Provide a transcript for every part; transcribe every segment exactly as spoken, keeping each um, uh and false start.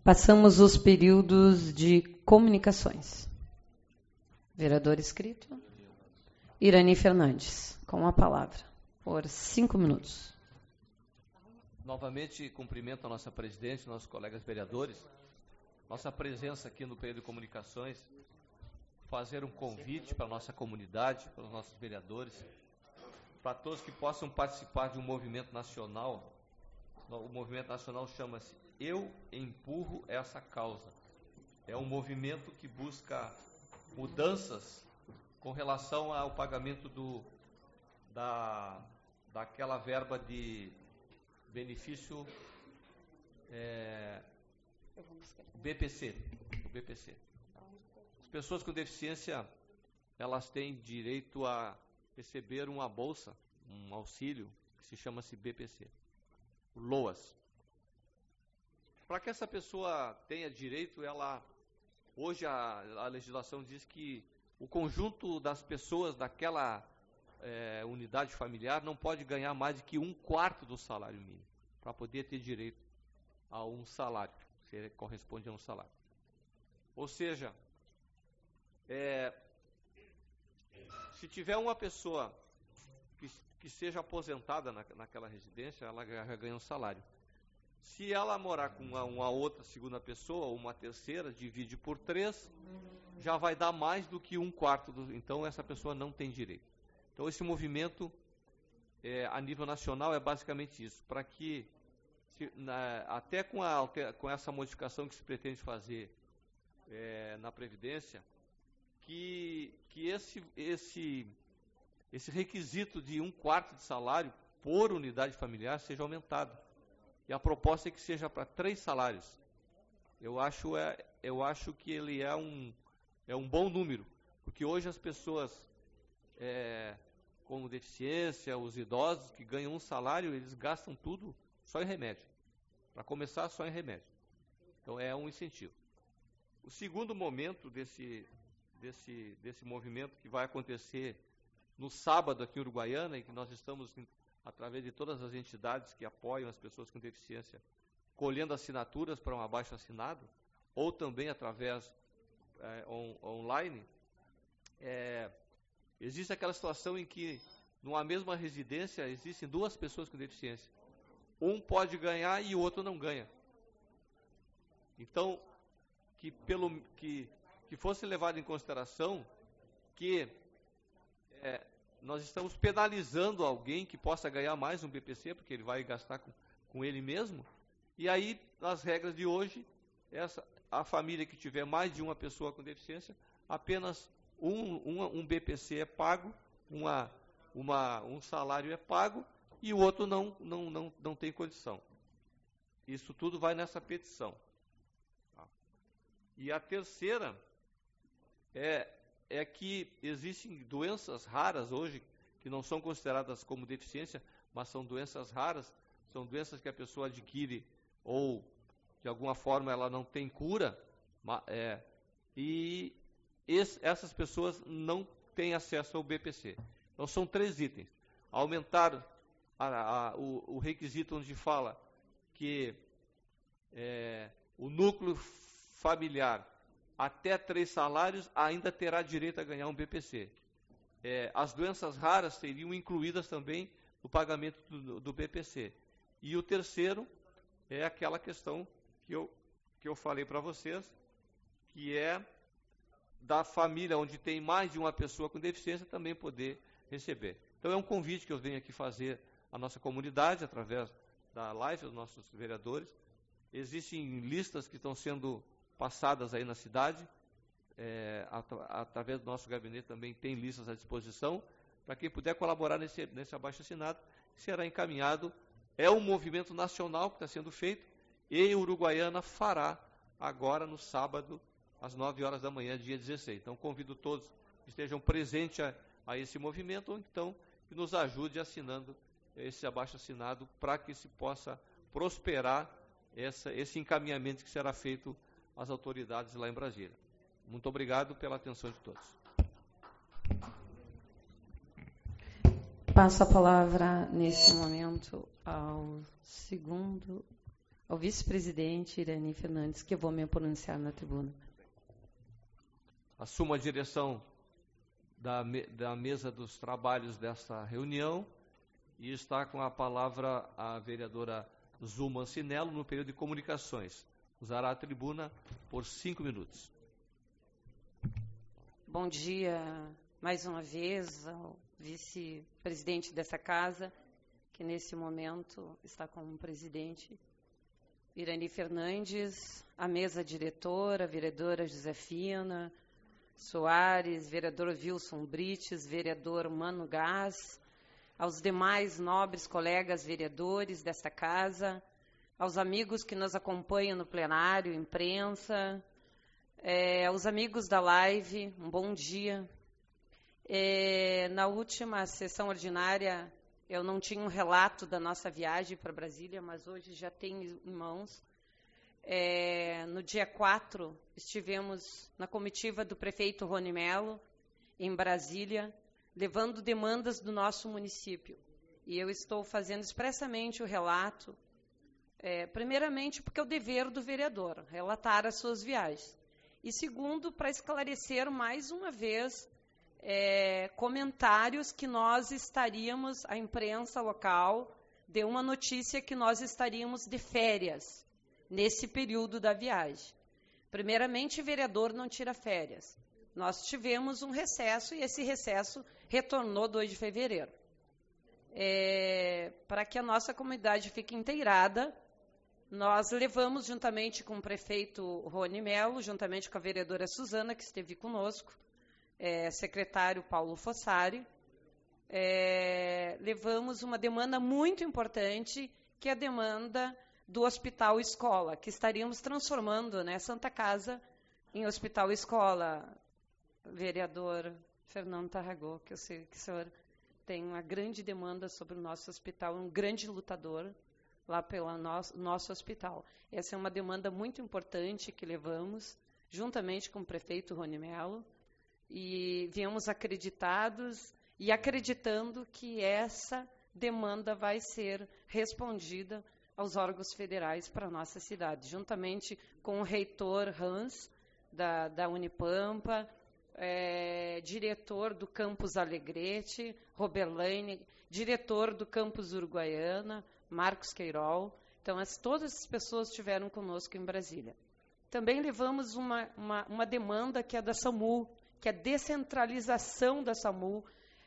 Passamos os períodos de comunicações. Vereador inscrito. Irani Fernandes, com a palavra, por cinco minutos. Novamente, cumprimento a nossa presidente, nossos colegas vereadores. Nossa presença aqui no período de comunicações, fazer um convite para a nossa comunidade, para os nossos vereadores, para todos que possam participar de um movimento nacional. O movimento nacional chama-se Eu Empurro Essa Causa. É um movimento que busca mudanças com relação ao pagamento do, da, daquela verba de benefício é, B P C, o B P C. As pessoas com deficiência, elas têm direito a receber uma bolsa, um auxílio, que se chama-se B P C, o LOAS. Para que essa pessoa tenha direito, ela, hoje a, a legislação diz que o conjunto das pessoas daquela é, unidade familiar não pode ganhar mais de que um quarto do salário mínimo, para poder ter direito a um salário, que corresponde a um salário. Ou seja, é, se tiver uma pessoa que, que seja aposentada na, naquela residência, ela já ganha um salário. Se ela morar com uma, uma outra segunda pessoa, ou uma terceira, divide por três, já vai dar mais do que um quarto, do, então essa pessoa não tem direito. Então esse movimento, é, a nível nacional, é basicamente isso, para que, se, na, até com, a, com essa modificação que se pretende fazer é, na Previdência, que, que esse, esse, esse requisito de um quarto de salário por unidade familiar seja aumentado. E a proposta é que seja para três salários. Eu acho, é, eu acho que ele é um, é um bom número, porque hoje as pessoas é, com deficiência, os idosos que ganham um salário, eles gastam tudo só em remédio. Para começar, só em remédio. Então é um incentivo. O segundo momento desse, desse, desse movimento, que vai acontecer no sábado aqui em Uruguaiana, e que nós estamos, através de todas as entidades que apoiam as pessoas com deficiência, colhendo assinaturas para um abaixo-assinado, ou também através é, on, online, é, existe aquela situação em que, numa mesma residência, existem duas pessoas com deficiência. Um pode ganhar e o outro não ganha. Então, que, pelo, que, que fosse levado em consideração que é, nós estamos penalizando alguém que possa ganhar mais um B P C, porque ele vai gastar com, com ele mesmo, e aí, nas regras de hoje, essa, a família que tiver mais de uma pessoa com deficiência, apenas um, um, um B P C é pago, uma, uma, um salário é pago, e o outro não, não, não, não tem condição. Isso tudo vai nessa petição. Tá? E a terceira é... é que existem doenças raras hoje, que não são consideradas como deficiência, mas são doenças raras, são doenças que a pessoa adquire ou, de alguma forma, ela não tem cura, é, e esse, essas pessoas não têm acesso ao B P C. Então, são três itens. Aumentar a, a, o, o requisito onde fala que é, o núcleo familiar até três salários, ainda terá direito a ganhar um B P C. É, as doenças raras seriam incluídas também no pagamento do, do B P C. E o terceiro é aquela questão que eu, que eu falei para vocês, que é da família onde tem mais de uma pessoa com deficiência também poder receber. Então é um convite que eu venho aqui fazer à nossa comunidade, através da live dos nossos vereadores. Existem listas que estão sendo passadas aí na cidade, é, at através do nosso gabinete também tem listas à disposição, para quem puder colaborar nesse, nesse abaixo-assinado, será encaminhado. É um movimento nacional que está sendo feito, e Uruguaiana fará agora no sábado, às nove horas da manhã, dia dezesseis. Então, convido todos que estejam presentes a, a esse movimento, ou então que nos ajude assinando esse abaixo-assinado, para que se possa prosperar essa, esse encaminhamento que será feito às autoridades lá em Brasília. Muito obrigado pela atenção de todos. Passo a palavra, nesse momento, ao segundo ao vice-presidente Irani Fernandes, que eu vou me pronunciar na tribuna. Assumo a direção da, me, da mesa dos trabalhos desta reunião e está com a palavra a vereadora Zulma Ancinello no período de comunicações. Usará a tribuna por cinco minutos. Bom dia mais uma vez ao vice-presidente dessa casa, que nesse momento está como presidente, Irani Fernandes, a mesa diretora, a vereadora Josefina Soares, vereador Wilson Brites, vereador Mano Gás, aos demais nobres colegas vereadores desta casa, aos amigos que nos acompanham no plenário, imprensa, é, aos amigos da live, um bom dia. É, na última sessão ordinária, eu não tinha um relato da nossa viagem para Brasília, mas hoje já tenho em mãos. É, no dia quatro, estivemos na comitiva do prefeito Rony Mello, em Brasília, levando demandas do nosso município. E eu estou fazendo expressamente o relato, é, primeiramente porque é o dever do vereador, relatar as suas viagens. E segundo, para esclarecer mais uma vez é, comentários que nós estaríamos, a imprensa local deu uma notícia que nós estaríamos de férias nesse período da viagem. Primeiramente, o vereador não tira férias. Nós tivemos um recesso e esse recesso retornou dois de fevereiro. É, para que a nossa comunidade fique inteirada, nós levamos, juntamente com o prefeito Rony Mello, juntamente com a vereadora Suzana, que esteve conosco, é, secretário Paulo Fossari, é, levamos uma demanda muito importante, que é a demanda do Hospital Escola, que estaríamos transformando, né, Santa Casa em Hospital Escola. Vereador Fernando Tarragó, que eu sei que o senhor tem uma grande demanda sobre o nosso hospital, um grande lutador lá pelo nosso, nosso hospital. Essa é uma demanda muito importante que levamos, juntamente com o prefeito Rony Mello, e viemos acreditados e acreditando que essa demanda vai ser respondida aos órgãos federais para a nossa cidade, juntamente com o reitor Hans, da, da Unipampa, É, diretor do Campus Alegrete, Robelaine, diretor do Campus Uruguaiana, Marcos Queirol. Então, as, todas as pessoas estiveram conosco em Brasília. Também levamos uma, uma, uma demanda que é da SAMU, que é a descentralização da SAMU,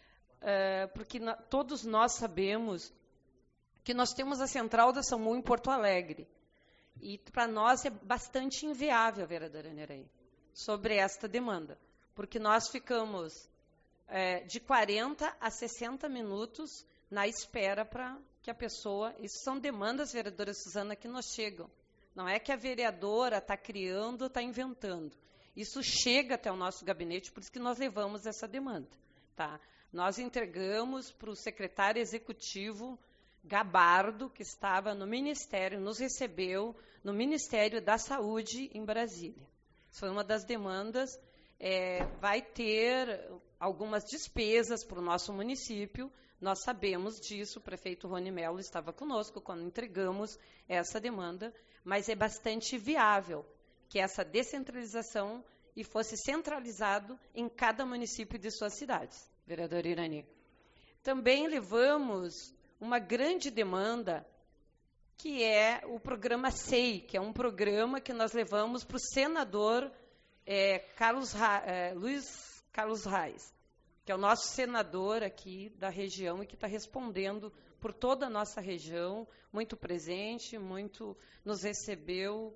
é, porque na, todos nós sabemos que nós temos a central da SAMU em Porto Alegre. E, para nós, é bastante inviável, vereadora Nereia, sobre esta demanda. Porque nós ficamos é, de quarenta a sessenta minutos na espera para que a pessoa... Isso são demandas, vereadora Suzana, que nos chegam. Não é que a vereadora está criando, está inventando. Isso chega até o nosso gabinete, por isso que nós levamos essa demanda. Tá? Nós entregamos para o secretário executivo Gabardo, que estava no Ministério, nos recebeu no Ministério da Saúde em Brasília. Isso foi uma das demandas... É, vai ter algumas despesas para o nosso município, nós sabemos disso, o prefeito Rony Mello estava conosco quando entregamos essa demanda, mas é bastante viável que essa descentralização e fosse centralizado em cada município de suas cidades, vereador Irani. Também levamos uma grande demanda, que é o programa S E I, que é um programa que nós levamos para o senador É, Carlos, é, Luiz Carlos Reis, que é o nosso senador aqui da região e que está respondendo por toda a nossa região, muito presente, muito nos recebeu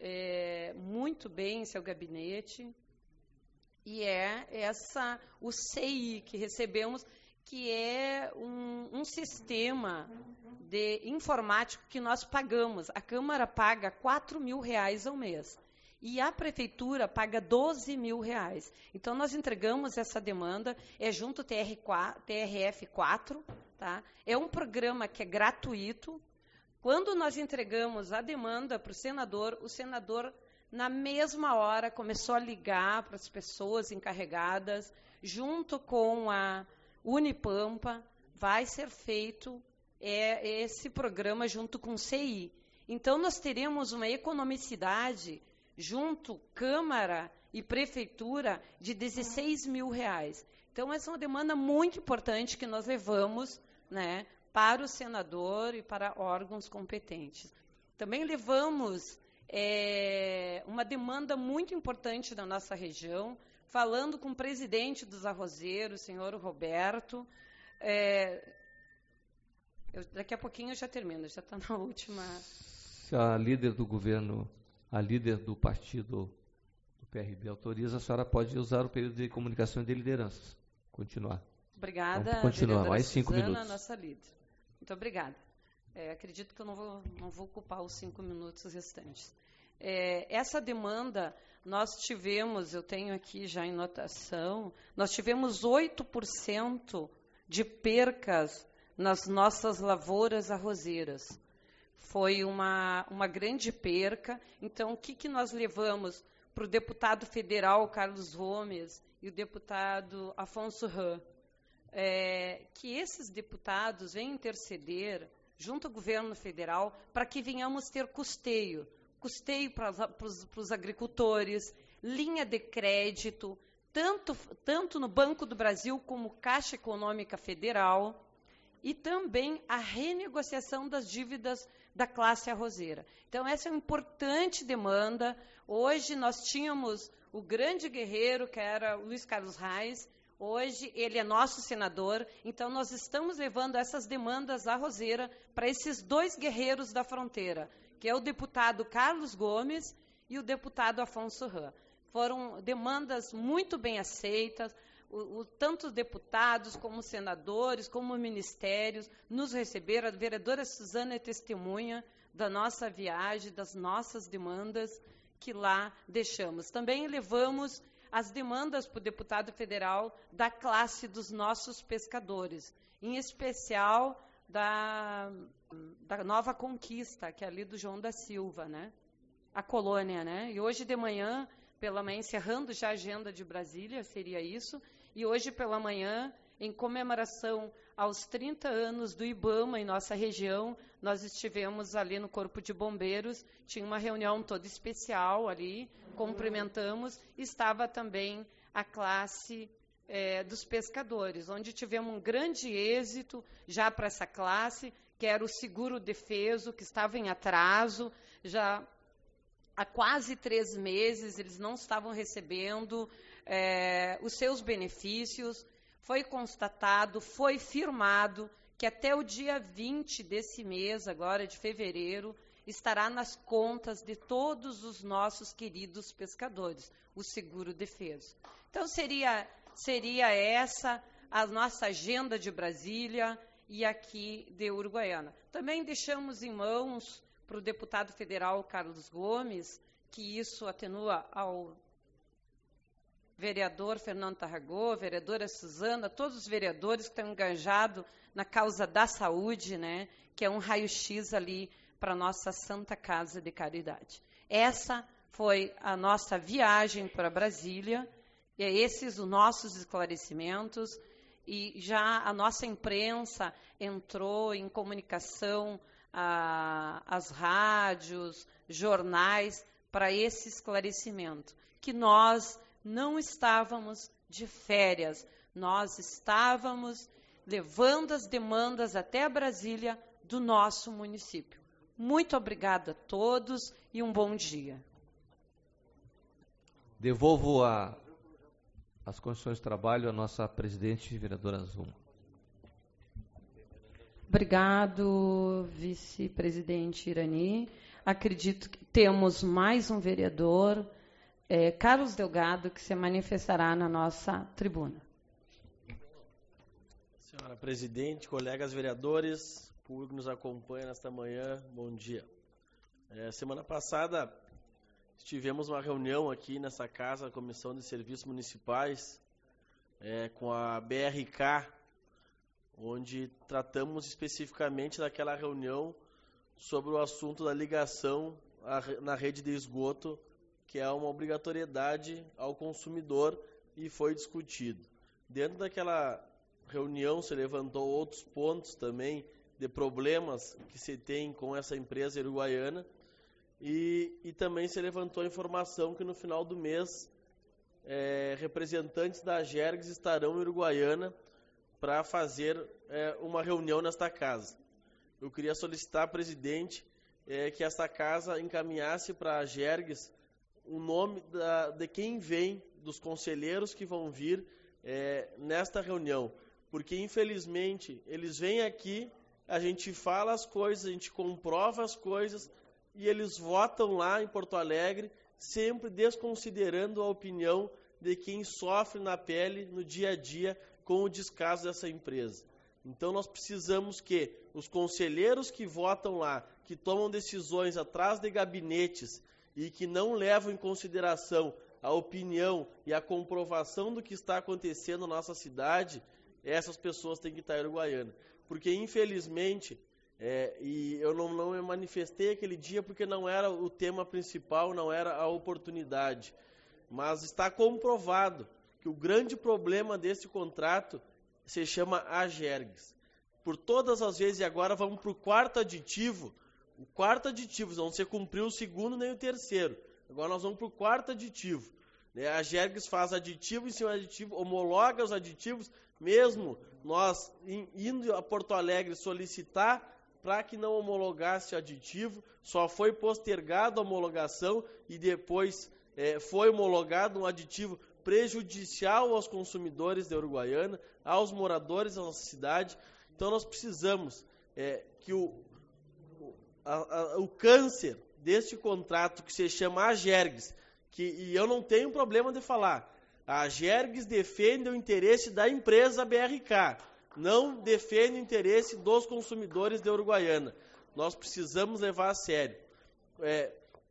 é, muito bem em seu gabinete. E é essa, o S E I que recebemos, que é um, um sistema de informático que nós pagamos. A Câmara paga quatro mil reais ao mês. E a prefeitura paga doze mil reais. Então, nós entregamos essa demanda, é junto ao T R F quatro, tá? É um programa que é gratuito. Quando nós entregamos a demanda para o senador, o senador, na mesma hora, começou a ligar para as pessoas encarregadas, junto com a Unipampa, vai ser feito é, esse programa junto com o C I. Então, nós teremos uma economicidade junto Câmara e Prefeitura de dezesseis mil reais. Então, essa é uma demanda muito importante que nós levamos, né, para o senador e para órgãos competentes. Também levamos é, uma demanda muito importante da nossa região, falando com o presidente dos arrozeiros, o senhor Roberto. É, eu, daqui a pouquinho eu já termino, já está na última... Se a líder do governo, a líder do partido do P R B autoriza, a senhora pode usar o período de comunicação e de lideranças. Continuar. Obrigada, Vamos continuar, mais cinco Suzana, minutos. Nossa líder. Muito obrigada. É, acredito que eu não vou, não vou ocupar os cinco minutos restantes. É, essa demanda, nós tivemos, eu tenho aqui já em notação, nós tivemos oito por cento de percas nas nossas lavouras arrozeiras. Foi uma, uma grande perca. Então, o que, que nós levamos para o deputado federal Carlos Gomes e o deputado Afonso Ram? É, que esses deputados venham interceder junto ao governo federal para que venhamos ter custeio, custeio para os agricultores, linha de crédito, tanto, tanto no Banco do Brasil como Caixa Econômica Federal, e também a renegociação das dívidas da classe arrozeira. Então, essa é uma importante demanda. Hoje, nós tínhamos o grande guerreiro, que era o Luiz Carlos Reis. Hoje, ele é nosso senador. Então, nós estamos levando essas demandas arrozeira para esses dois guerreiros da fronteira, que é o deputado Carlos Gomes e o deputado Afonso Ram. Foram demandas muito bem aceitas. O, o, tanto deputados, como senadores, como ministérios, nos receberam. A vereadora Suzana é testemunha da nossa viagem, das nossas demandas que lá deixamos. Também levamos as demandas para o deputado federal da classe dos nossos pescadores, em especial da, da Nova Conquista, que é ali do João da Silva, né? A colônia, né? E hoje de manhã, pela manhã, encerrando já a agenda de Brasília, seria isso. E hoje pela manhã, em comemoração aos trinta anos do IBAMA em nossa região, nós estivemos ali no Corpo de Bombeiros, tinha uma reunião toda especial ali, cumprimentamos, estava também a classe é, dos pescadores, onde tivemos um grande êxito já para essa classe, que era o seguro defeso, que estava em atraso, já há quase três meses eles não estavam recebendo É, os seus benefícios. Foi constatado, foi firmado que até o dia vinte desse mês, agora de fevereiro, estará nas contas de todos os nossos queridos pescadores, o seguro defeso. Então, seria, seria essa a nossa agenda de Brasília e aqui de Uruguaiana. Também deixamos em mãos para o deputado federal Carlos Gomes, que isso atenua ao vereador Fernando Tarragó, vereadora Suzana, todos os vereadores que estão engajados na causa da saúde, né, que é um raio-x ali para a nossa Santa Casa de Caridade. Essa foi a nossa viagem para Brasília, e esses os nossos esclarecimentos, e já a nossa imprensa entrou em comunicação, a, as rádios, jornais, para esse esclarecimento, que nós não estávamos de férias, nós estávamos levando as demandas até a Brasília do nosso município. Muito obrigada a todos e um bom dia. Devolvo a, as condições de trabalho à nossa presidente, vereadora Zuma. Obrigado, vice-presidente Irani. Acredito que temos mais um vereador, É, Carlos Delgado, que se manifestará na nossa tribuna. Senhora presidente, colegas vereadores, público que nos acompanha nesta manhã, bom dia. É, semana passada tivemos uma reunião aqui nessa casa, Comissão de Serviços Municipais, é, com a B R K, onde tratamos especificamente daquela reunião sobre o assunto da ligação a, na rede de esgoto, que é uma obrigatoriedade ao consumidor, e foi discutido. Dentro daquela reunião se levantou outros pontos também de problemas que se tem com essa empresa uruguaiana, e, e também se levantou a informação que no final do mês é, representantes da Agergs estarão em Uruguaiana para fazer é, uma reunião nesta casa. Eu queria solicitar, presidente, é, que esta casa encaminhasse para a Agergs o nome da, de quem vem, dos conselheiros que vão vir é, nesta reunião, porque infelizmente eles vêm aqui, a gente fala as coisas, a gente comprova as coisas e eles votam lá em Porto Alegre, sempre desconsiderando a opinião de quem sofre na pele, no dia a dia, com o descaso dessa empresa. Então nós precisamos que os conselheiros que votam lá, que tomam decisões atrás de gabinetes e que não levam em consideração a opinião e a comprovação do que está acontecendo na nossa cidade, essas pessoas têm que estar em Uruguaiana. Porque, infelizmente, é, e eu não, não me manifestei aquele dia porque não era o tema principal, não era a oportunidade, mas está comprovado que o grande problema desse contrato se chama Agergs. Por todas as vezes, e agora vamos para o quarto aditivo, o quarto aditivo, não se cumpriu o segundo nem o terceiro. Agora nós vamos para o quarto aditivo. Né? A Agergs faz aditivo em cima de aditivo, homologa os aditivos, mesmo nós indo a Porto Alegre solicitar para que não homologasse aditivo, só foi postergado a homologação e depois é, foi homologado um aditivo prejudicial aos consumidores da Uruguaiana, aos moradores da nossa cidade. Então nós precisamos é, que o, a, a, o câncer deste contrato que se chama Agergs, que, e eu não tenho problema de falar, a Agergs defende o interesse da empresa B R K, não defende o interesse dos consumidores da Uruguaiana. Nós precisamos levar a sério. É,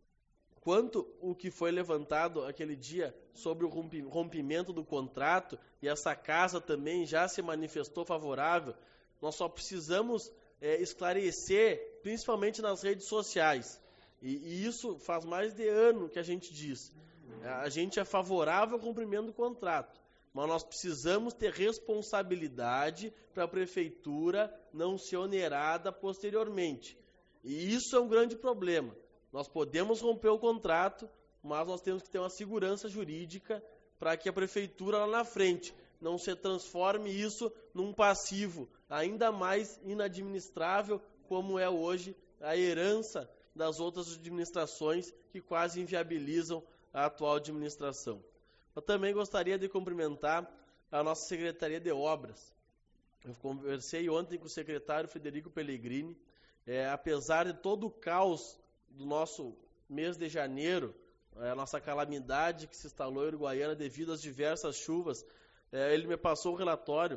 quanto o que foi levantado aquele dia sobre o rompimento do contrato, e essa casa também já se manifestou favorável, nós só precisamos é, esclarecer, principalmente nas redes sociais. E, e isso faz mais de ano que a gente diz. A gente é favorável ao cumprimento do contrato, mas nós precisamos ter responsabilidade para a prefeitura não ser onerada posteriormente. E isso é um grande problema. Nós podemos romper o contrato, mas nós temos que ter uma segurança jurídica para que a prefeitura lá na frente não se transforme isso num passivo ainda mais inadministrável, como é hoje a herança das outras administrações que quase inviabilizam a atual administração. Eu também gostaria de cumprimentar a nossa Secretaria de Obras. Eu conversei ontem com o secretário Frederico Pellegrini. É, apesar de todo o caos do nosso mês de janeiro, é, a nossa calamidade que se instalou em Uruguaiana devido às diversas chuvas, é, ele me passou o relatório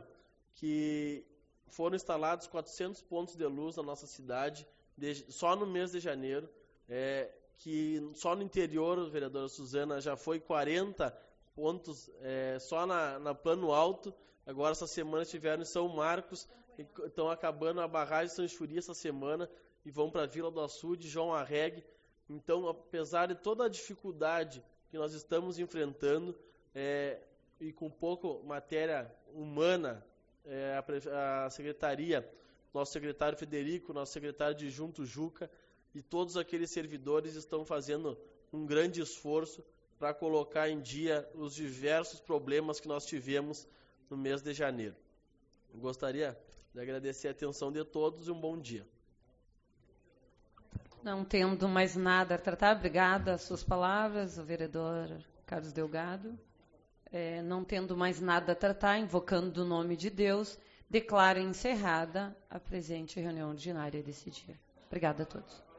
que foram instalados quatrocentos pontos de luz na nossa cidade de, só no mês de janeiro, é, que só no interior, vereadora Suzana, já foi quarenta pontos é, só na, na Plano Alto. Agora essa semana estiveram em São Marcos, estão acabando a barragem de São Esfuri essa semana e vão para a Vila do Açude, João Arregue. Então, apesar de toda a dificuldade que nós estamos enfrentando, é, e com pouco matéria humana, é, a, a secretaria, nosso secretário Federico, nosso secretário adjunto Juca, e todos aqueles servidores estão fazendo um grande esforço para colocar em dia os diversos problemas que nós tivemos no mês de janeiro. Eu gostaria de agradecer a atenção de todos e um bom dia. Não tendo mais nada a tratar, obrigada às suas palavras, o vereador Carlos Delgado. É, não tendo mais nada a tratar, invocando o nome de Deus, declaro encerrada a presente reunião ordinária desse dia. Obrigada a todos.